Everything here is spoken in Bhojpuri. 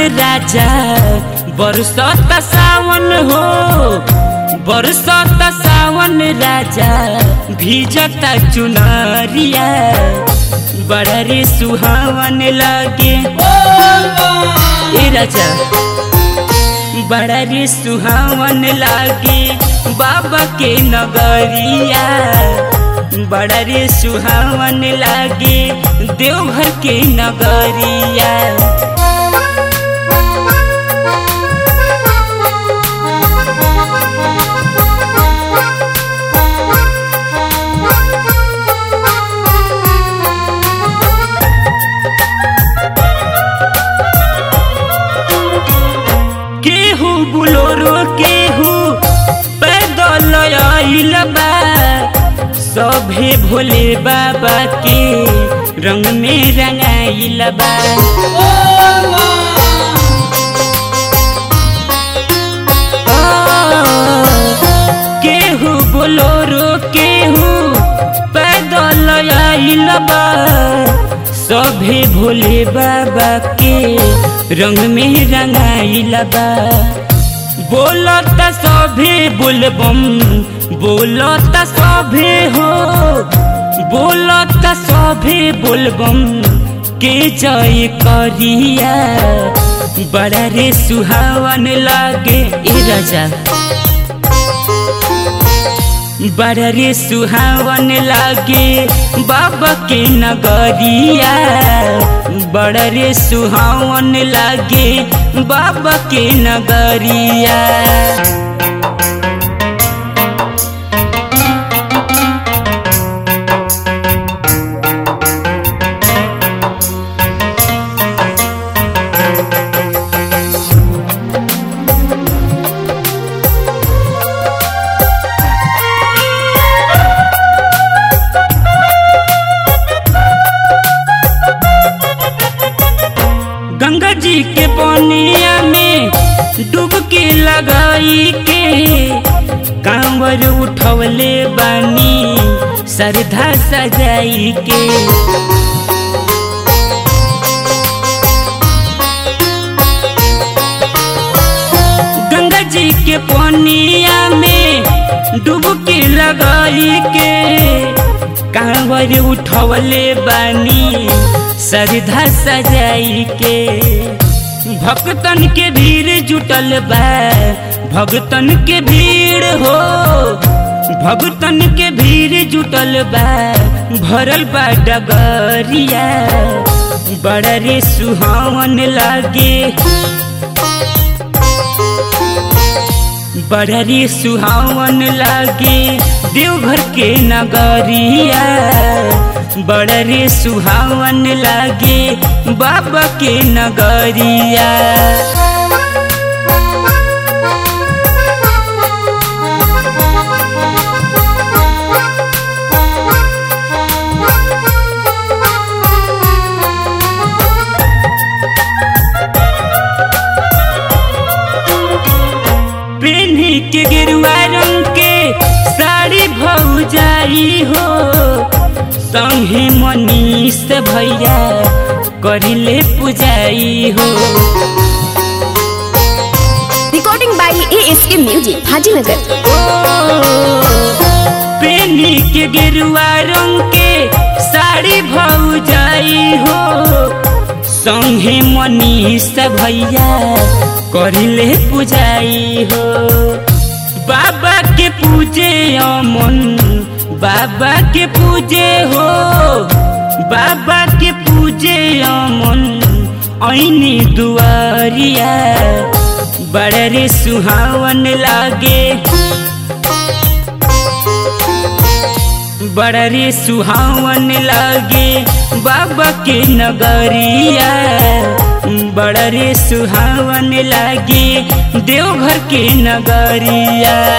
राजा बरसत सावन हो, बरसत सावन राजा भीजता चुनरिया बड़ा रे सुहावन लगे ए राजा बड़ा रे सुहावन लागे बाबा के नगरिया बड़ा रे सुहावन लागे देवघर के नगरिया। केहू बुलोरो केहू पैदल आइल बा सभे भोले बाबा के रंग में रंगाइल बा। केहू बुलोरो केहू पैदल आइल बा सभे भोले बाबा के रंग में रंगाइल बा। बोलत सभे बोलबम बोलत सभे हो, बोलत सभे बोलबम के जय करिया बड़ा रे सुहावन लागे ए राजा बड़ा रे सुहावन लागे बाबा के नगरिया बड़ा रे सुहावन लागे बाबा के नगरिया। गंगा जी के पनिया में डुबकी लगाई के कांवर उठवले बानी श्रद्धा सजाई के। गंगा जी के पनिया में डुबकी लगाई के कांवर उठवले बानी श्रद्धा सजाई के। भक्तन के भीड़ जुटल बा भक्तन के भीड़ हो, भक्तन के भीड़ जुटल बा भरल बा डगरिया बड़ा रे सुहावन लागे बड़ा रे सुहावन लागे देवघर के नगरिया बड़ा रे सुहावन लागे बाबा के नगरिया। पेन्ही के गेरुआ रंग के साड़ी भौजाई हो संगे मनीष भैया करिले पुजाई हो। Recording by ASK music Hajinagar. पेनी के गेरुआ रंग के साड़ी भौजाई हो संगे मनीष भैया करिले पुजाई हो। बाबा के पूजे अमन बाबा के पूजे हो, बाबा के पूजे अमन ऐनी दुआरिया बड़ा रे सुहावन लागे बड़ा रे सुहावन लागे बाबा के नगरिया बड़ा रे सुहावन लागे देवघर के नगरिया।